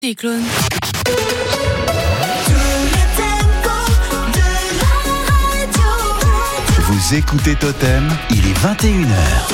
Les clones. Vous écoutez Totem, il est 21h.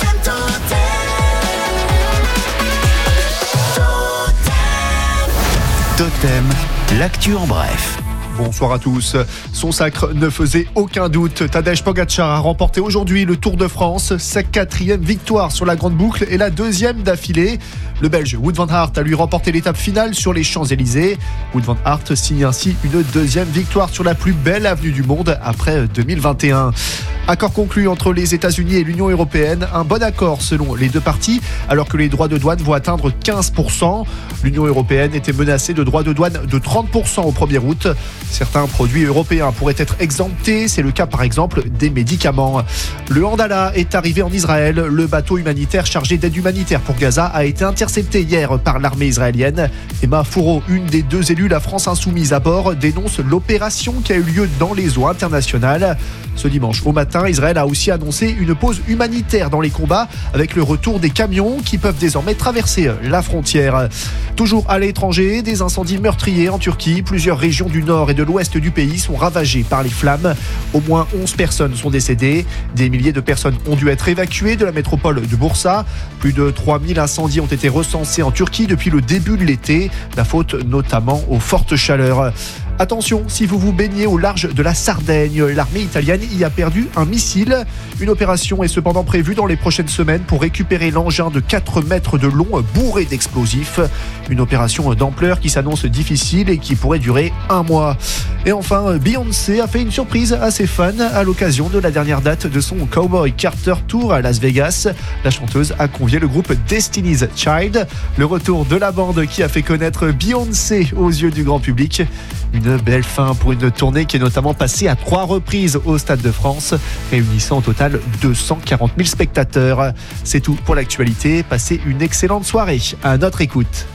Totem, l'actu en bref. Bonsoir à tous. Son sacre ne faisait aucun doute. Tadej Pogačar a remporté aujourd'hui le Tour de France. Sa 4e victoire sur la grande boucle et la 2e d'affilée. Le Belge Wout van Aert a lui remporté l'étape finale sur les Champs-Élysées. Wout van Aert signe ainsi une 2e victoire sur la plus belle avenue du monde après 2021. Accord conclu entre les États-Unis et l'Union européenne. Un bon accord selon les deux parties, alors que les droits de douane vont atteindre 15%. L'Union européenne était menacée de droits de douane de 30% au 1er août. Certains produits européens pourraient être exemptés. C'est le cas par exemple des médicaments. Le Handala est arrivé en Israël. Le bateau humanitaire chargé d'aide humanitaire pour Gaza a été intercepté hier par l'armée israélienne. Emma Fourreau, une des deux élus La France Insoumise à bord, dénonce l'opération qui a eu lieu dans les eaux internationales. Ce dimanche au matin, Israël a aussi annoncé une pause humanitaire dans les combats avec le retour des camions qui peuvent désormais traverser la frontière. Toujours à l'étranger, des incendies meurtriers en Turquie. Plusieurs régions du nord et de l'ouest du pays sont ravagées par les flammes. Au moins 11 personnes sont décédées. Des milliers de personnes ont dû être évacuées de la métropole de Bursa. Plus de 3000 incendies ont été recensés en Turquie depuis le début de l'été. La faute notamment aux fortes chaleurs. Attention, si vous vous baignez au large de la Sardaigne, l'armée italienne y a perdu un missile. Une opération est cependant prévue dans les prochaines semaines pour récupérer l'engin de 4 mètres de long bourré d'explosifs. Une opération d'ampleur qui s'annonce difficile et qui pourrait durer 1 mois. Et enfin, Beyoncé a fait une surprise à ses fans à l'occasion de la dernière date de son Cowboy Carter Tour à Las Vegas. La chanteuse a convié le groupe Destiny's Child. Le retour de la bande qui a fait connaître Beyoncé aux yeux du grand public. Une belle fin pour une tournée qui est notamment passée à 3 reprises au Stade de France, réunissant au total 240 000 spectateurs. C'est tout pour l'actualité. Passez une excellente soirée. À notre écoute.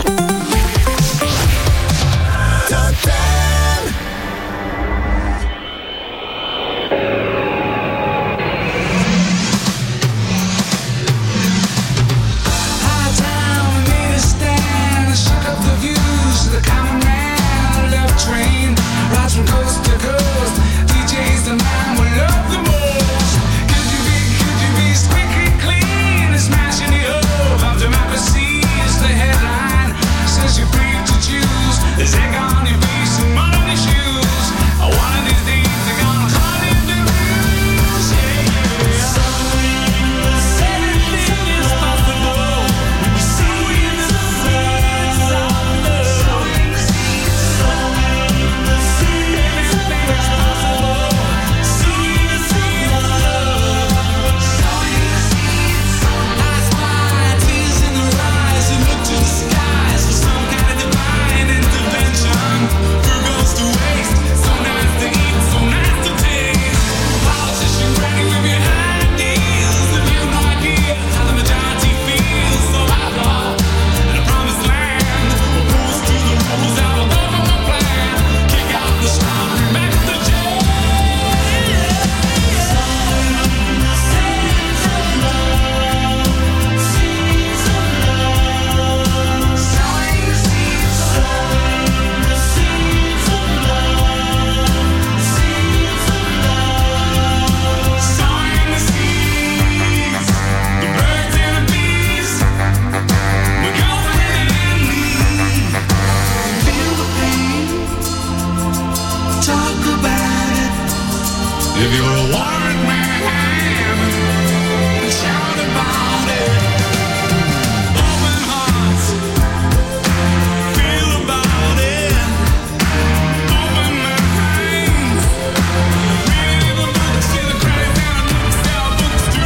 If you were a warrant man, shout about it. Open hearts, feel about it. Open minds, read the books, see the credits and the books, sell books to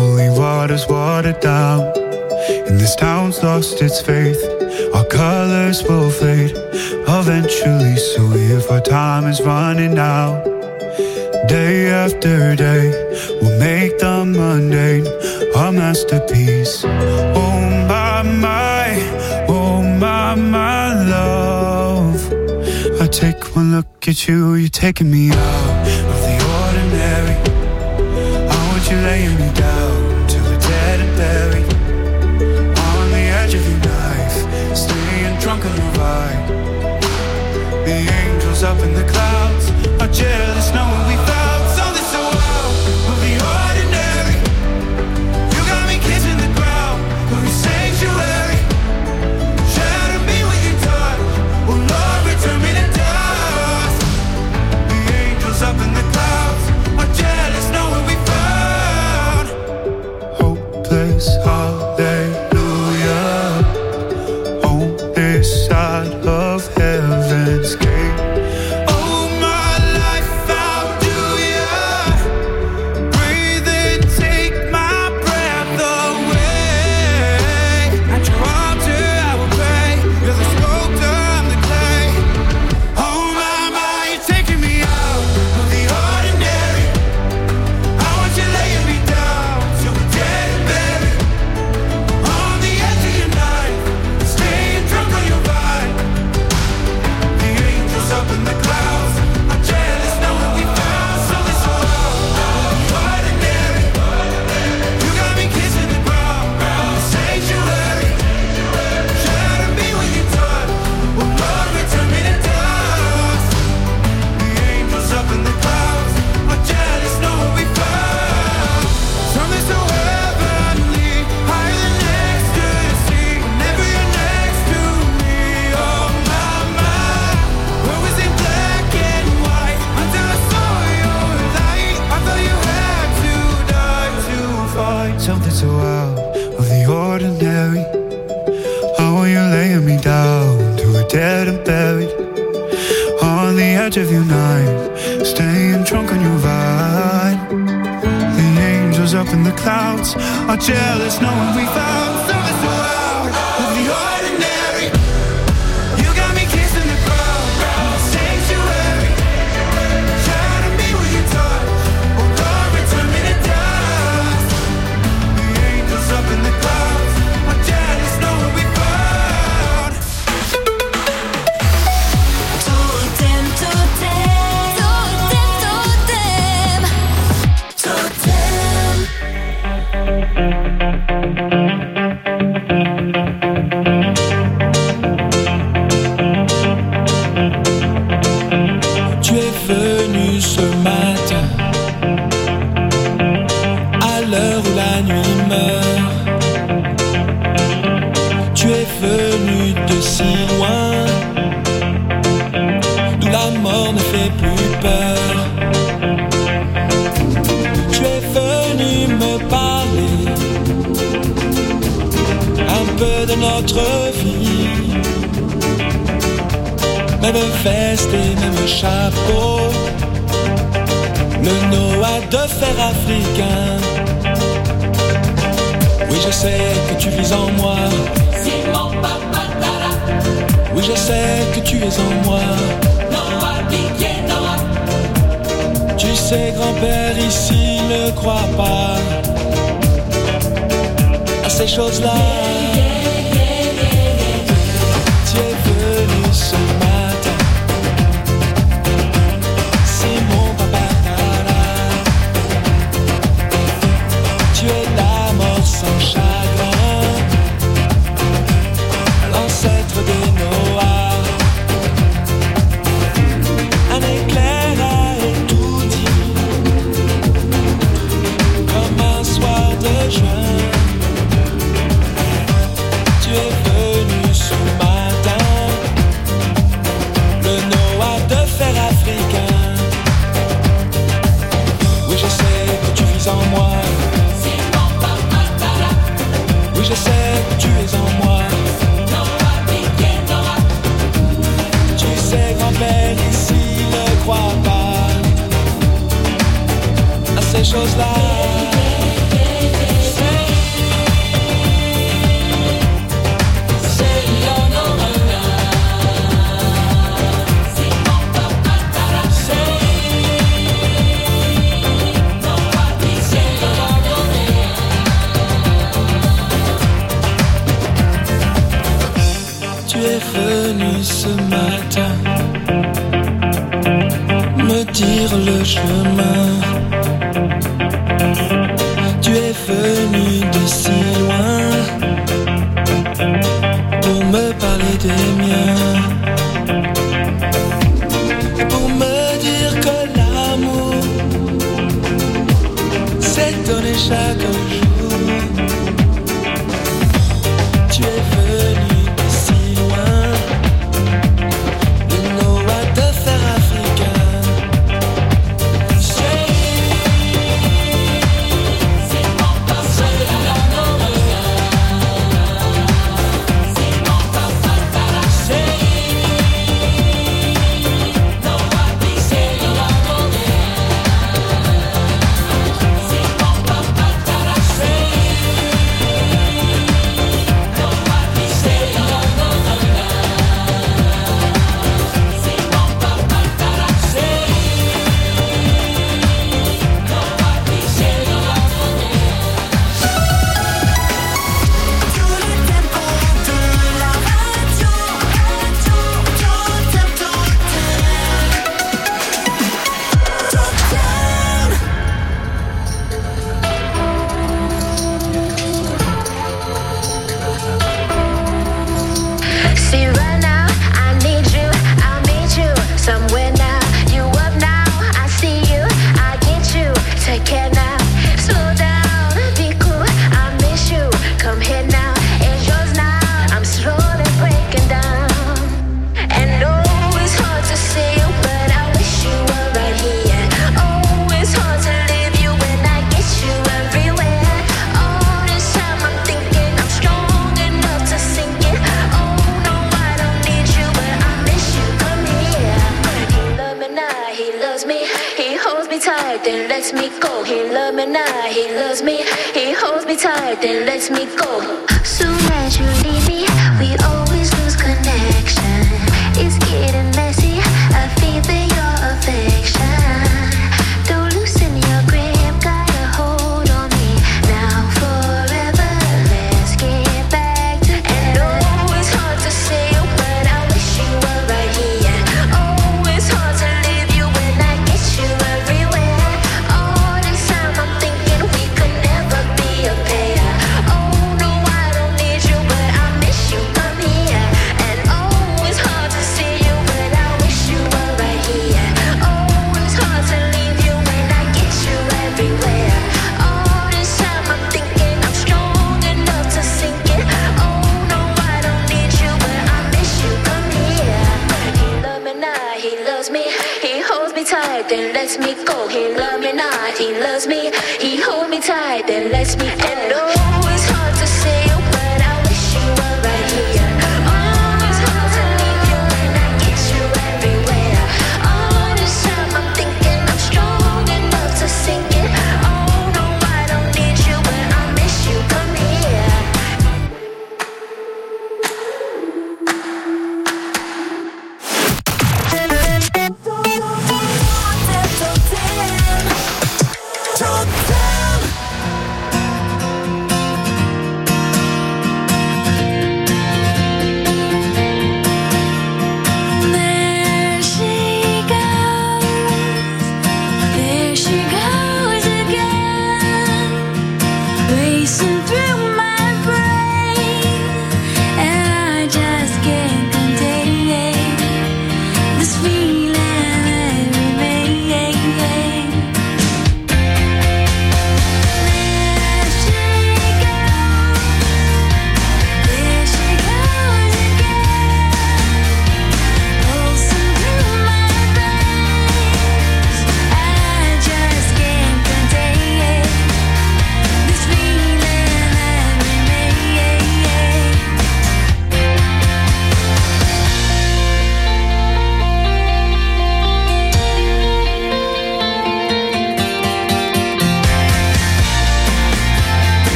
holy water's watered down, and this town's lost its faith. Our colors will fade eventually, so if our time is running out, day after day, we'll make the mundane a masterpiece. Oh my love, I take one look at you, you're taking me out of the ordinary. I want you laying me down till we're dead and buried, on the edge of your knife, staying drunk on your ride. The angels up in the clouds are jealous knowing we found something so out of the ordinary. You got me kissing the ground of your sanctuary. Shatter me with your touch, oh Lord, return me to dust. The angels up in the clouds are jealous knowing we found hopeless hallelujah on this side of heaven's gate. Oh my life, how do ya breathe and take my breath away? At your altar I will pray, you're the sculptor, I'm the clay. Oh my, you're taking me out of the ordinary. I want you laying me down till we're dead and buried, on the edge of your knife, staying drunk on your vine. The angels up in the clouds are jealous knowing we found something so out of the ordinary. You got me kissing the ground, the sanctuary. Shatter me with your touch, oh Lord, return me to dust. The angels up in the clouds are jealous knowing we found something so heavenly, higher than ecstasy. Whenever you're next to me, oh my, world was in black and white until I saw your light. I thought you had to die to find something so out of the ordinary. How are you laying me down till we're dead and buried, on the edge of your knife, staying drunk on your vine. The angels up in the clouds are jealous knowing we found something so out of the ordinary. You got me kissing the ground, the sanctuary. Shatter me with your touch, oh Lord, return me to dust. The angels up in the clouds are jealous knowing we found. Totem, totem, totem, Tu es venu ce matin, à l'heure où la nuit meurt. Tu es venu de si loin, d'où la mort ne fait plus peur. Tu es venu me parler un peu de notre vie, même veste et même chapeau, le Noah de fer africain. Oui, je sais que tu vis en moi. Oui, je sais que tu es en moi. Tu sais, grand-père ici ne croit pas à ces choses-là. Tu es venu ce matin, c'est mon papa. Tu es la mort sans chagrin, l'ancêtre des Noahs. Un éclair a tout dit, comme un soir de juin. Tu es venu ce matin, le Noah de fer africain. Oui, je sais que tu vis en moi. Oui, je sais que tu es en moi. Tu sais, grand-père ici ne croit pas à ces choses-là. venu ce matin me dire le chemin. Tu es venu de si loin pour me parler des miens, pour me dire que l'amour s'est donné chaque jour. Tu es venu de si loin, de Noah de fer africain. Then lets me go. He loves me now, he loves me. He holds me tight, then lets me go. Soon as you leave me, we always lose connection. It's getting messy, I feel your affection. Don't loosen your grip, got a hold on me. Now forever, let's get back together. And oh, it's hard to say, but I wish you were right here. Oh, it's hard to leave you when I get you everywhere. Then lets me go. He loves me not, he loves me. He holds me tight, then lets me go. And oh, it's hard to say, but I wish you were right here. Oh, it's hard to leave you when I get you everywhere. All this time I'm thinking I'm strong enough to sink it. Oh no, I don't need you, but I miss you. Come here. This feeling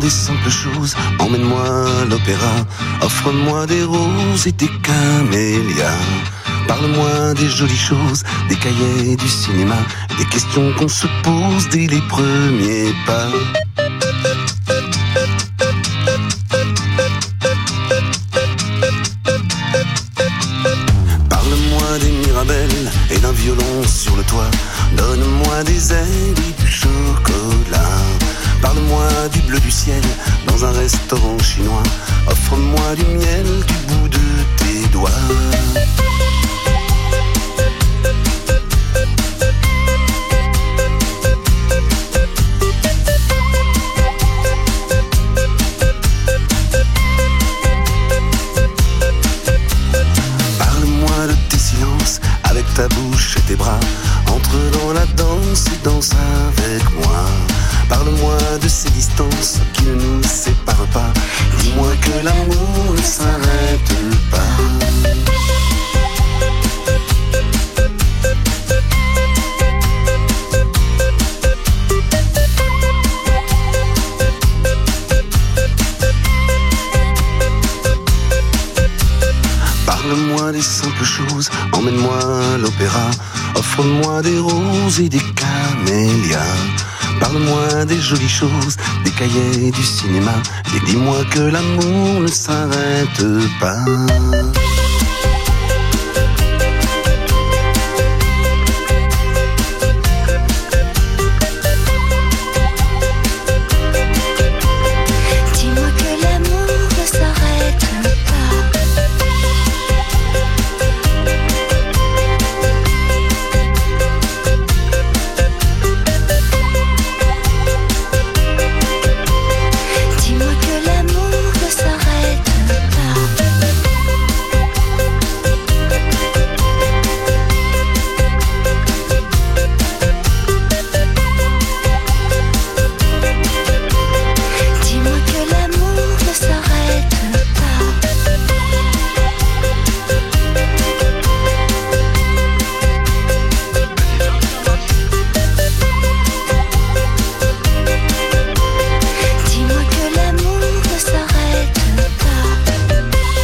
des simples choses, emmène-moi à l'opéra, offre-moi des roses et des camélias. Parle-moi des jolies choses, des cahiers du cinéma, des questions qu'on se pose dès les premiers pas. Parle-moi des Mirabelles et d'un violon sur le toit. Donne-moi des ailes et du chocolat. Parle-moi du bleu du ciel dans un restaurant chinois. Offre-moi du miel du bout de tes doigts. Parle-moi de tes silences avec ta bouche et tes bras. Entre dans la danse et danse avec moi. Parle-moi de ces distances qui ne nous séparent pas. Dis-moi que l'amour ne s'arrête pas. Parle-moi des simples choses, emmène-moi à l'opéra. Offre-moi des roses et des camélias. Parle-moi des jolies choses, des cahiers du cinéma. Et dis-moi que l'amour ne s'arrête pas. Dis-moi que l'amour ne s'arrête pas. Dis-moi que l'amour ne s'arrête pas. Dis-moi que l'amour ne s'arrête pas. Dis-moi que l'amour ne s'arrête pas.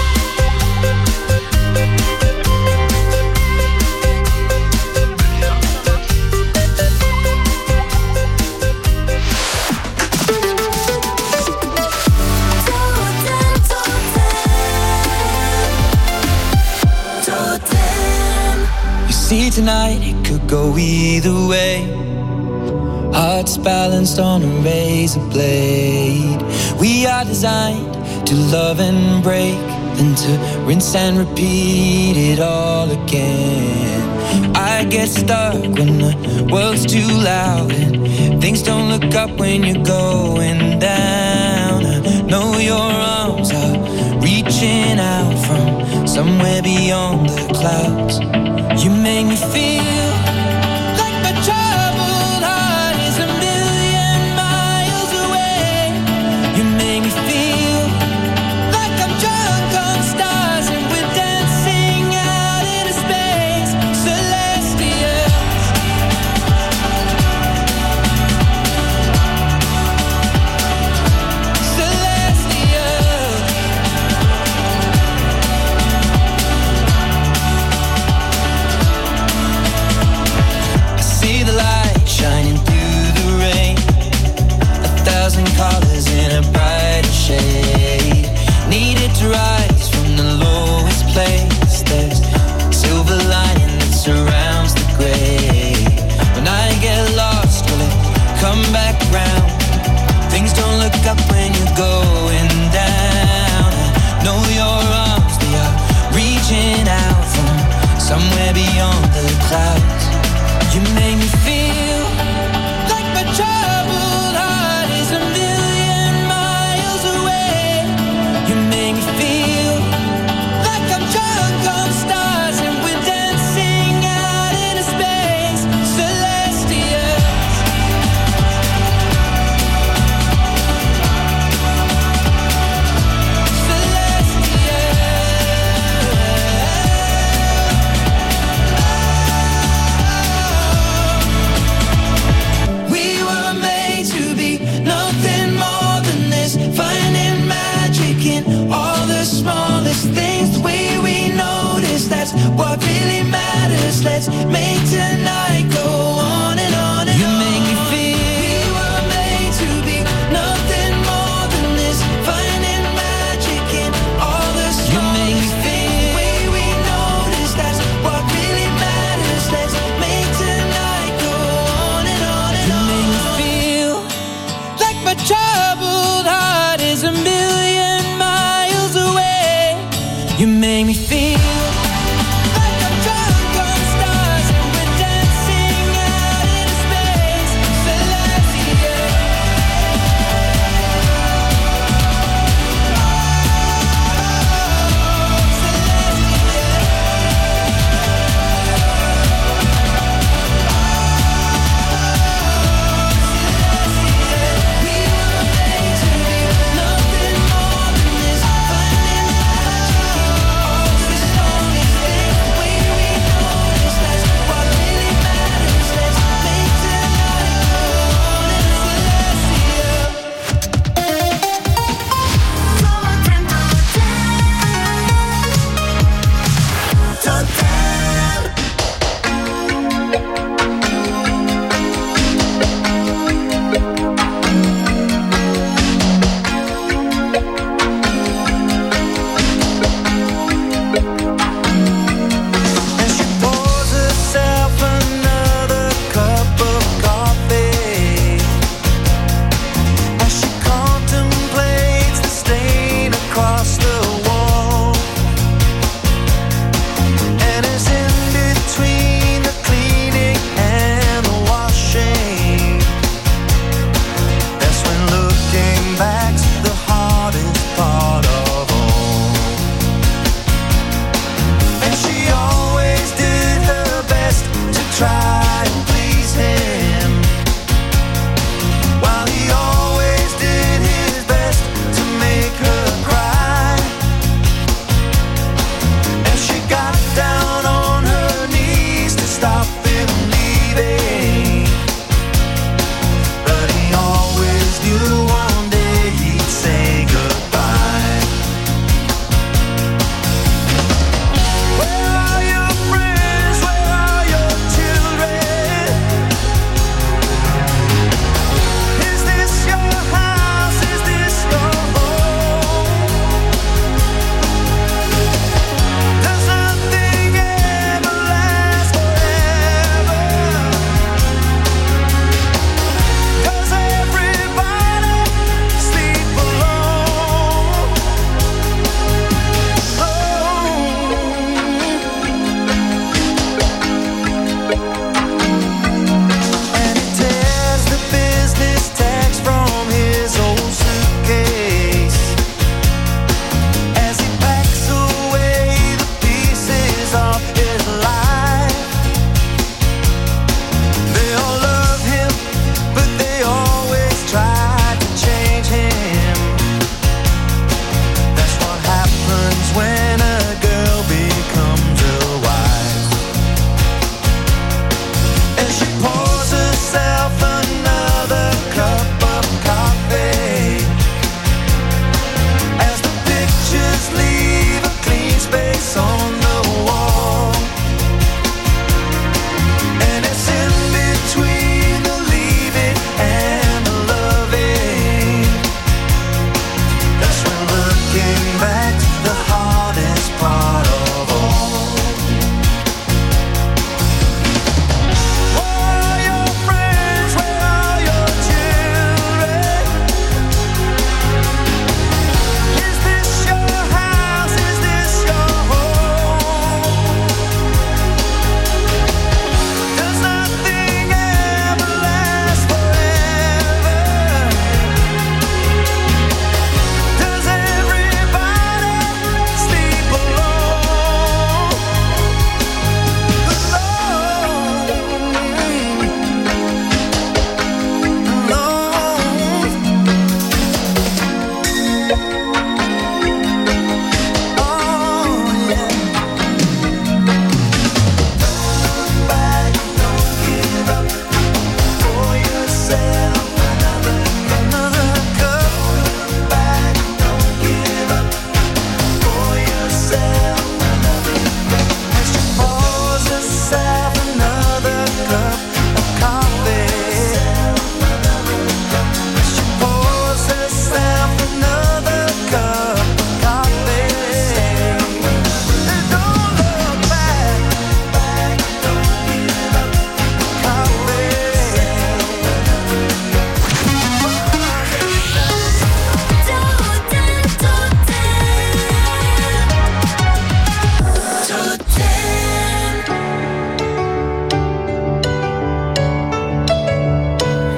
You see, tonight it could go either way. Hearts balanced on a razor blade. We are designed to love and break, then to rinse and repeat it all again. I get stuck when the world's too loud and things don't look up when you're going down. I know your arms are reaching out from somewhere beyond the clouds. You make me feel like my troubled heart is a million miles away. You make me feel like I'm drunk on stars and we're dancing out into space. Celestial. Celestial. I see the light shining through the rain. 1,000 colors in a brighter shade. Needed to rise from the lowest place. There's silver lining that surrounds the gray. When I get lost, will it come back round? Things don't look up when you're going down. I know your arms, they are reaching out from somewhere beyond the clouds. You make me feel like my troubled heart is a million miles away. You make me feel like I'm drunk on stars and we're dancing out into space. Celestial. Celestial.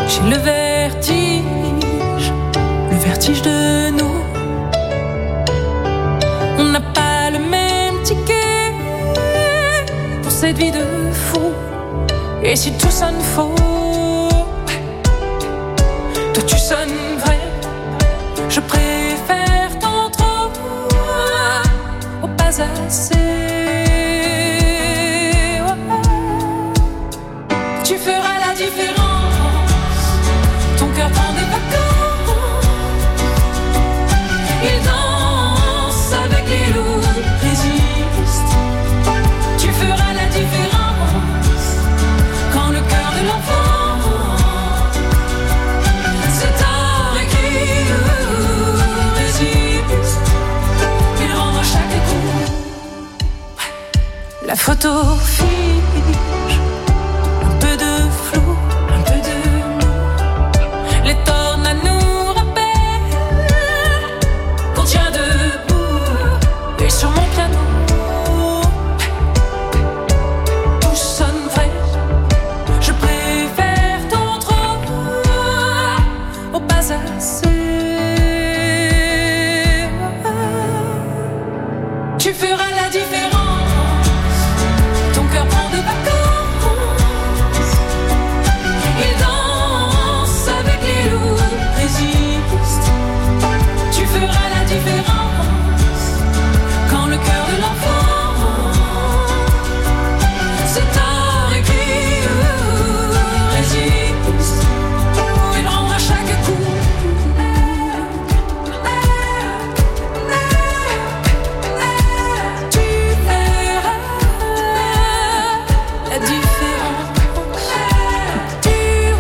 J'ai le vertige de nous. On n'a pas le même ticket pour cette vie de fou. Et si tout sonne faux, toi tu sonnes vrai. Je préfère tant trop au pas assez. Tu feras la différence. Ton cœur prend des vacances. Il danse avec les loups, résiste. Tu feras la différence quand le cœur de l'enfant c'est tard écrit, résiste. Il rend à chaque coup. La photo fige, un peu de flou, un peu de nous. Les tornades nous rappellent qu'on tient debout. Et sur mon piano, tout sonne vrai. Je préfère tant trop au pas assez. Tu feras la différence. Ton cœur prend des vacances. Il danse avec les loups, résiste. Tu feras la différence quand le cœur de l'enfant c'est tard écrit, résiste. Il rend à chaque coup. Tu verras la différence. Tu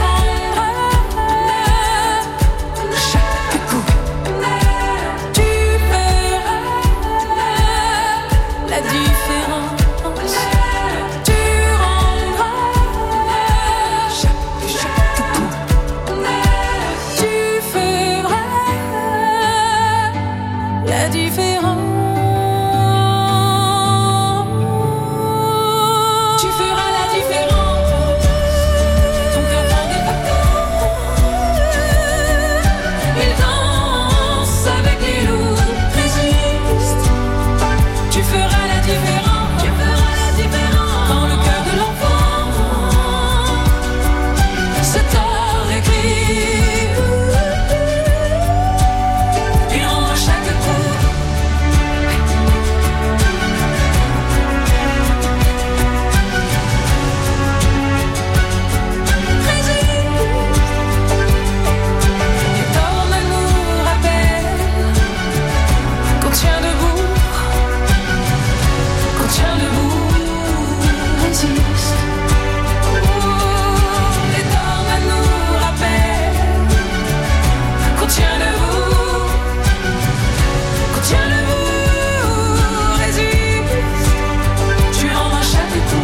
rendras chaque coup. Tu verras la différence. Tu rendras chaque coup. Tu feras la différence. Tu feras la différence. Ton cœur prend des vacances. Il danse avec les loups, résiste. Tu feras la différence. Tu feras la différence quand le cœur de l'enfant c'est tard écrit. Il rend à chaque coup. Les tornades nous rappellent qu'on tient debout, qu'on tient debout, résiste. Les tornades nous rappellent qu'on tient debout, qu'on tient debout, résiste. Tu rends à chaque coup.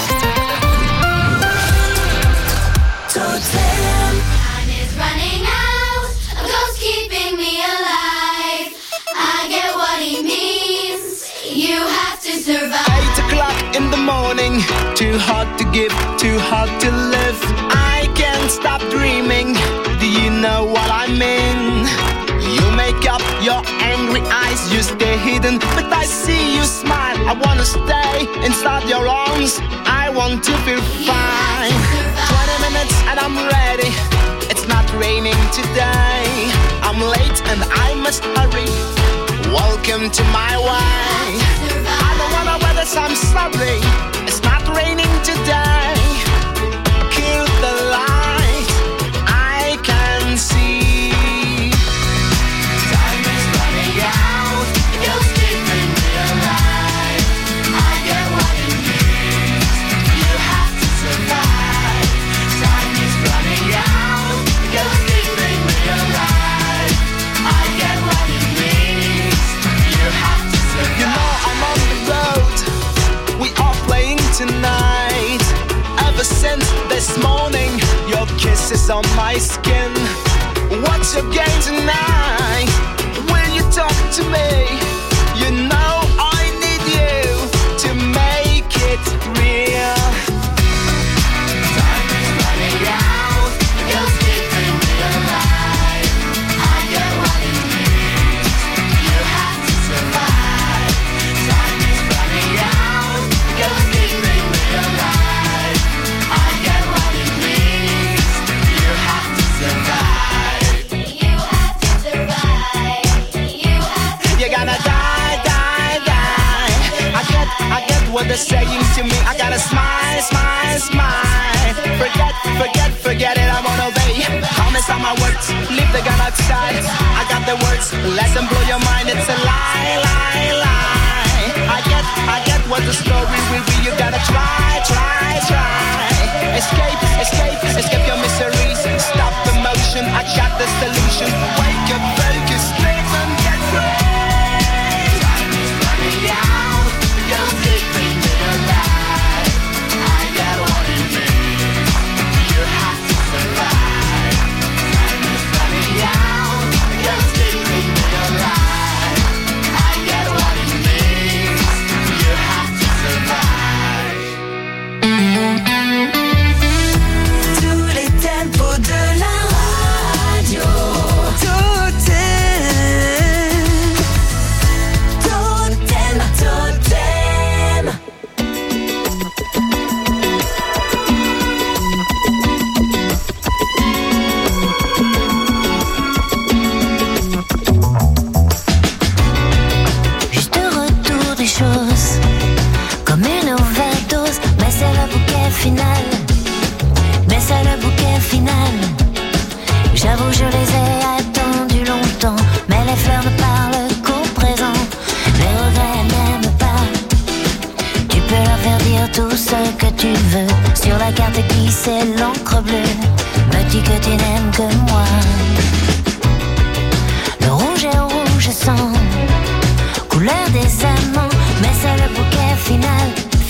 Time is running out. A ghost keeping me alive. I get what he means. You have to survive. 8 o'clock in the morning, too hard to give, too hard to live. I can't stop dreaming. Do you know what I mean? You make up your angry eyes, you stay hidden, but I see you smile. I wanna stay inside your arms. I want to feel fine. 20 minutes and I'm ready. It's not raining today. I'm late and I must hurry. Welcome to my way. I don't wanna weather, so I'm sorry. It's not raining today. Kill the light, I can see. Time is running out. You're keeping me alive. I get what he means. You have to survive. Time is running out. You're keeping me alive. I get what he means. You have to survive. You know I'm on the road. We are playing tonight. Ever since this morning, your kiss is on my skin. What's your game tonight? Will you talk to me? You know I need you to make it real. Time is running out. You're keeping my words, leave the gun outside. I got the words, let them blow your mind. It's a lie, lie, lie. I get what the story will be. You gotta try, try, try. Escape, escape, escape your miseries. Stop the motion, I got the solution. Wake up, focus, live and get free. Time is running out, you're sleeping in your life. I got what you need, you have to survive. Time is running out, you're sleeping in your life. I got what you need, you have to survive. Tous les tempos de la radio. Totem, totem. Juste retour des choses, comme une overdose, mais c'est le bouquet final. Mais c'est le bouquet final. J'avoue, je les ai attendus longtemps, mais les fleurs ne parlent qu'au présent. Les regrets n'aiment pas. Tu peux leur faire dire tout ce que tu veux. Sur la carte glissée l'encre bleue me dit que tu n'aimes que moi. Le rouge est rouge sang, couleur des amants, mais c'est le bouquet final.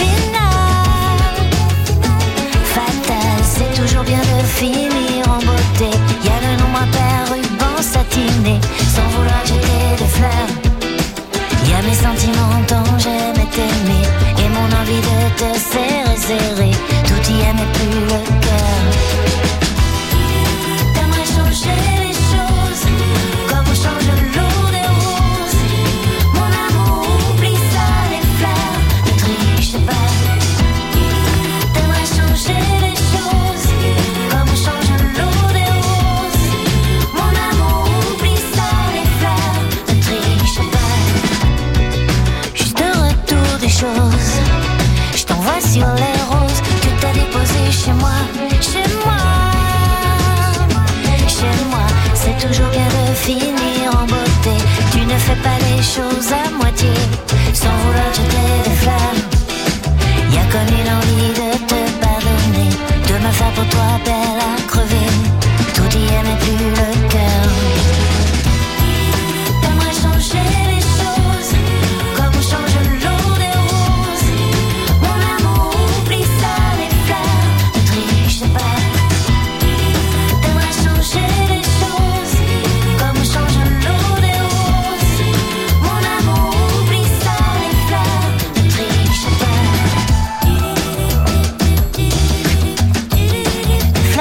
Fatal, c'est toujours bien de finir en beauté. Y a le nombre impair, ruban satiné, sans vouloir jeter des fleurs. Y a mes sentiments dont j'aimais t'aimer, et mon envie de te serrer, serrer. Tout y est mais plus le cœur. T'aimerais changer les choses, comme on change l'eau des roses. Mon amour, oublie ça, les fleurs, ne triche pas. T'aimerais changer les choses, comme on change l'eau des roses. Mon amour, oublie ça, les fleurs, ne triche pas. Juste retour des choses, je t'envoie sur les roses que t'as déposées chez moi. Chez moi, chez moi, c'est toujours bien de finir en beauté. Tu ne fais pas les choses à moitié, sans vouloir jeter des fleurs. Y'a comme une envie de te pardonner, de me faire pour toi belle à crever. Tout y est mais plus le cœur. T'aimerais changer les choses, comme on change l'eau des roses. Mon amour, oublie ça, les fleurs, ne triche pas. T'aimerais changer les choses, comme on change l'eau des roses. Mon amour, oublie ça, les fleurs, ne triche pas.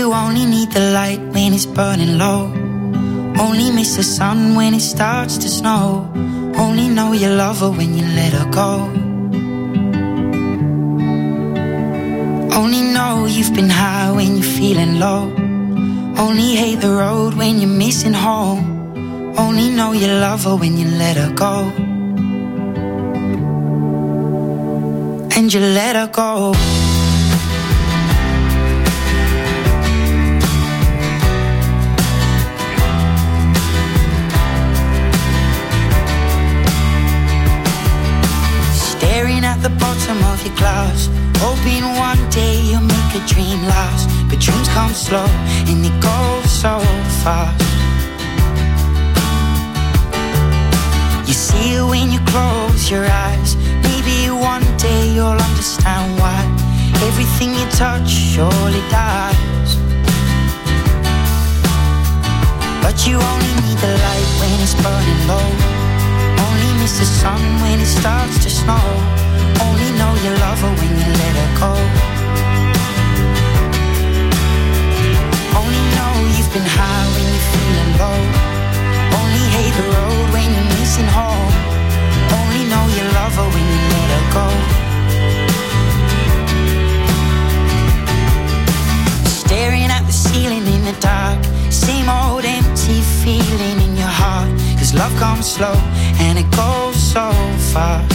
you only need the light when it's burning low. Only miss the sun when it starts to snow. Only know you love her when you let her go. Only know you've been high when you're feeling low. Only hate the road when you're missing home. Only know you love her when you let her go. And you let her go. Staring at the bottom of your glass, hoping one day you'll make a dream last. But dreams come slow and they go so fast. You see it when you close your eyes. Maybe one day you'll understand why everything you touch surely dies. But you only need the light when it's burning low. Only miss the sun when it starts to snow. Only know you love her when you let her go. Only know you've been high when you're feeling low. Only hate the road when you're missing home. Only know you love her when you let her go. Staring at the ceiling in the dark, same old empty feeling in your heart. Cause love comes slow and it goes so fast.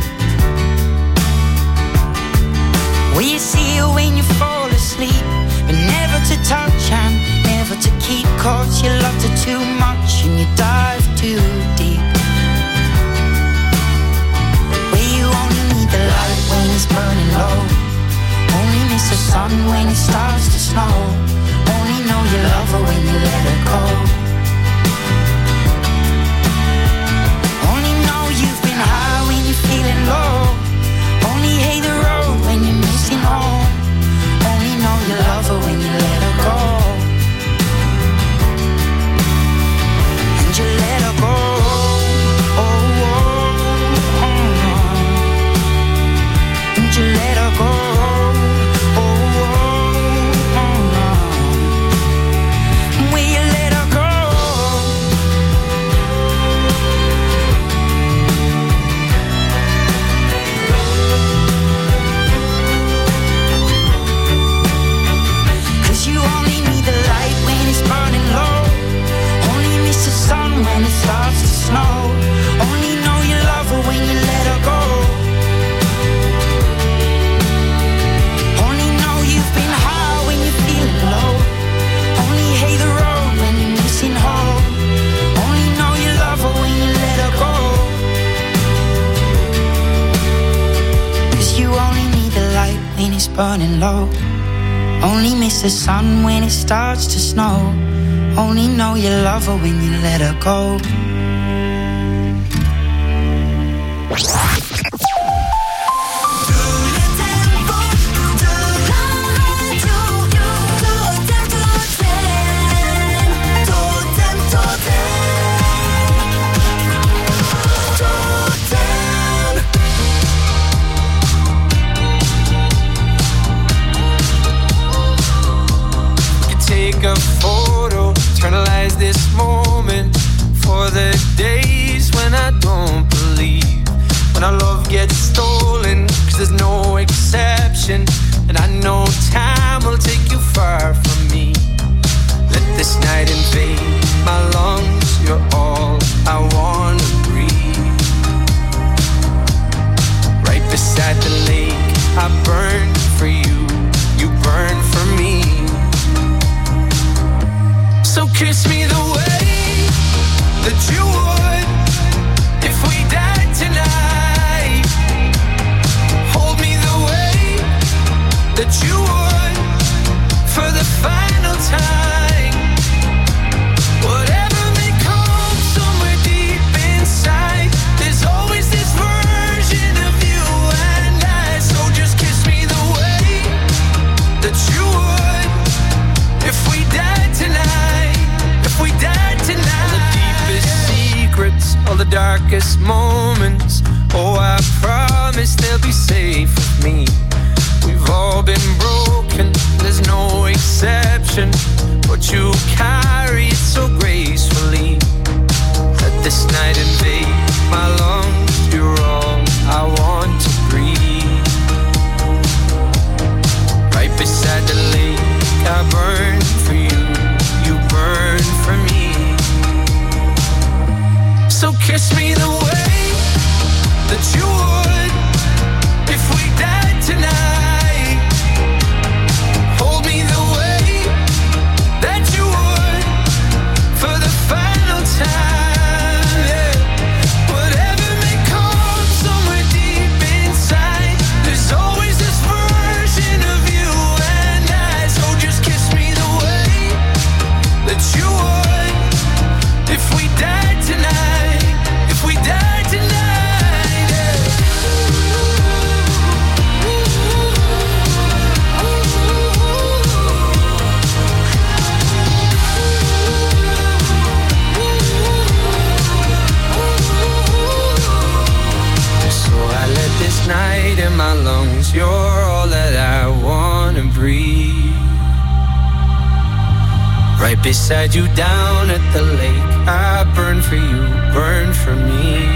Will you see her when you fall asleep, but never to touch and never to keep? Cause you loved her too much and you dive too deep. Where you only need the light when it's burning low. Only miss the sun when it starts to snow. Only know you love her when you let her go. Only know you've been high when you're feeling low. Only hate the road when you're missing home. Only know you love her when you let her go. And you let her go. Oh, oh, oh. And you let her go. Oh, oh, oh. Will you let her go? You only need the light when it's burning low. Only miss the sun when it starts to snow. Only know you love her when you let her go. Only know you've been high when you're feeling low. Only hate the road when you're missing home. Only know you love her when you let her go. Cause you only need the light when it's burning low. Only miss the sun when it starts to snow. Only know you love her when you let her go. Take a photo, eternalize this moment for the days when I don't believe, when our love gets stolen, cause there's no exception, and I know time will take you far from me. Let this night invade my lungs, you're all I wanna breathe. Right beside the lake, I burn for you, you burn for me. So kiss me the way that you would if we died tonight. Hold me the way that you would for the final time. Whatever may come somewhere deep inside, there's always this version of you and I. So just kiss me the way that you would if we died tonight. We died tonight. All the deepest secrets, all the darkest moments, oh, I promise they'll be safe with me. We've all been broken, there's no exception. But you carry it so gracefully. Let this night invade my lungs. You're all I want to breathe. Right beside the lake, I burn for you. You burn for me. So kiss me the way that you would if we died tonight. Hold me the way that you would for the final time. Yeah. Whatever may come somewhere deep inside, there's always this version of you and I. So just kiss me the way that you would if we died tonight. If we died tonight, yeah. So I let this night in my lungs. You're all that I wanna breathe. Right beside you down at the lake, I burn for you, burn for me.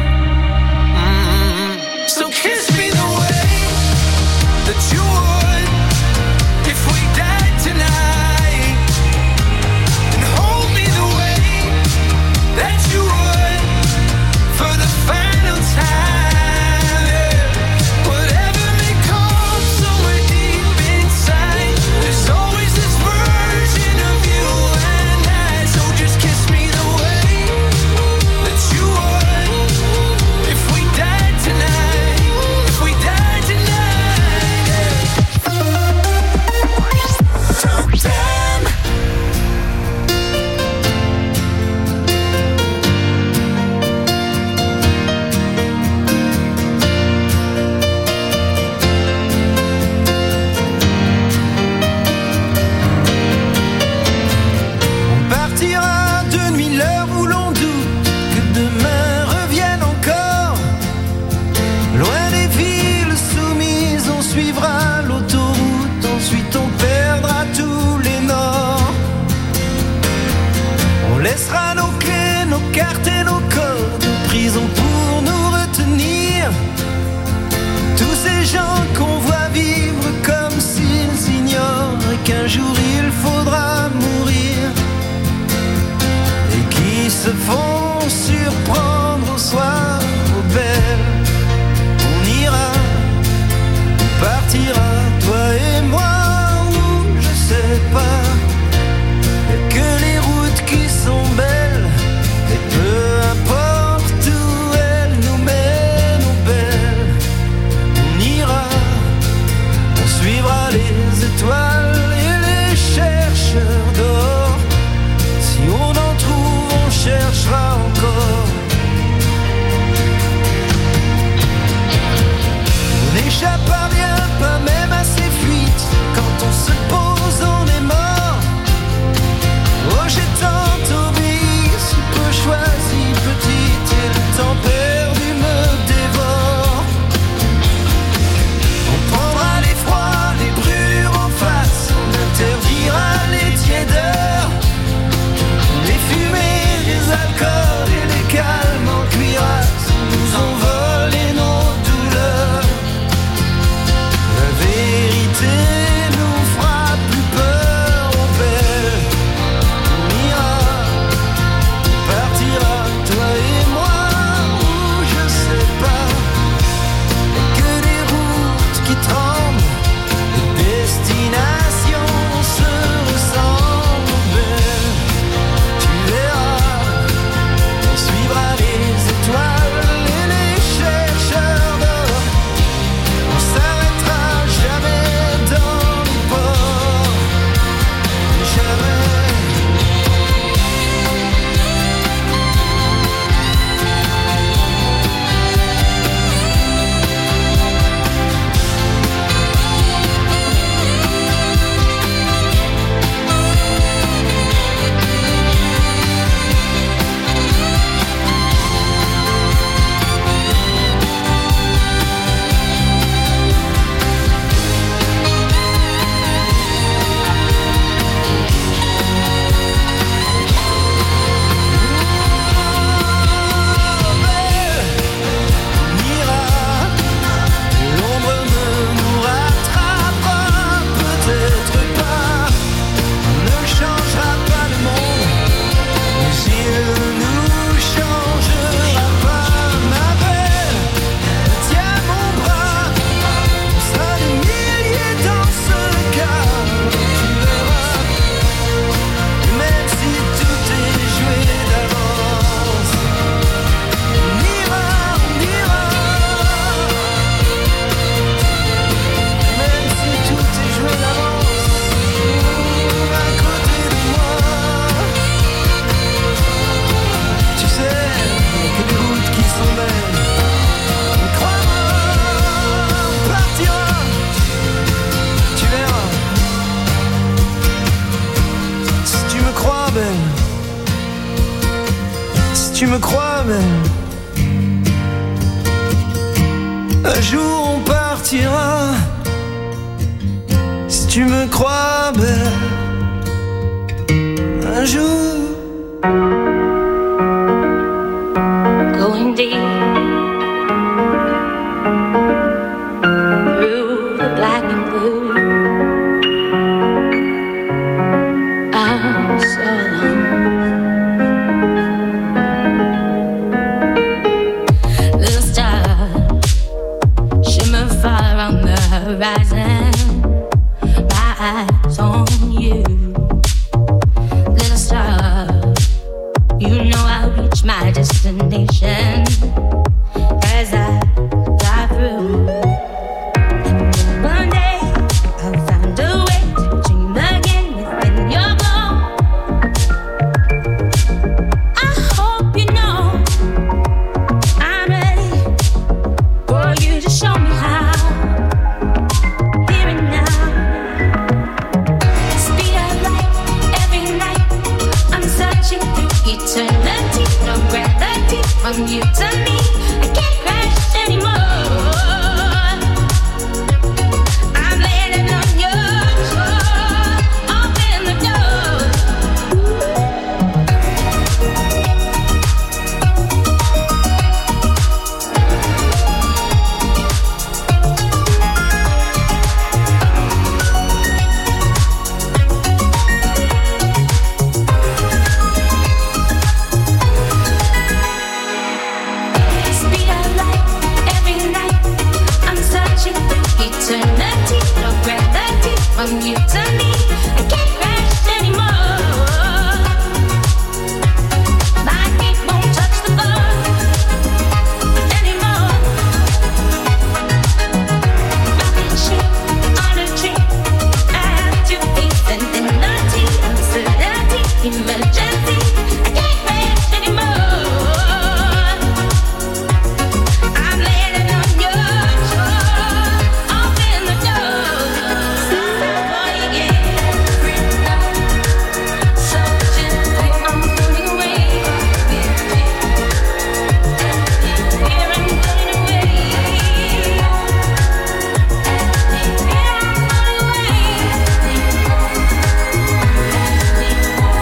So kiss me the way that you would if we died tonight. And hold me the way that you would for the final time. Yeah. Whatever may come somewhere deep inside, there's always this version of you and I. So just kiss me the way that you would if we died tonight. If we died tonight, yeah. Top 10. On partira de nuit l'heure où l'on doute que demain revienne encore. Loin des villes soumises, on suivra l'autoroute. Ensuite on perdra tous les nords. On laissera nos clés, nos cartes et nos codes en prison pour nous retenir. Tous ces gens qu'on voit vivre comme s'ils ignorent et qu'un jour il faudra mourir, et qui se font surprendre au soir aux belles. On ira, on partira, toi et moi, où je sais pas. Y'a que les routes qui sont belles, et peu importe où elles nous mènent aux belles. On ira, on suivra les étoiles et les chercheurs d'or. Si on en trouve, on cherchera tu me crois même, un jour on partira. Si tu me crois belle, un jour. Going deep through the black and blue. I'm so alone. Little star, shimmer far on the horizon. My eyes on you. Little star, you know I'll reach my destination as I fly through. One day I'll find a way to dream again within your glow. I hope you know I'm ready for you to show me how. Here and now, speed of light every night. I'm searching through eternity, no gravity on you tonight.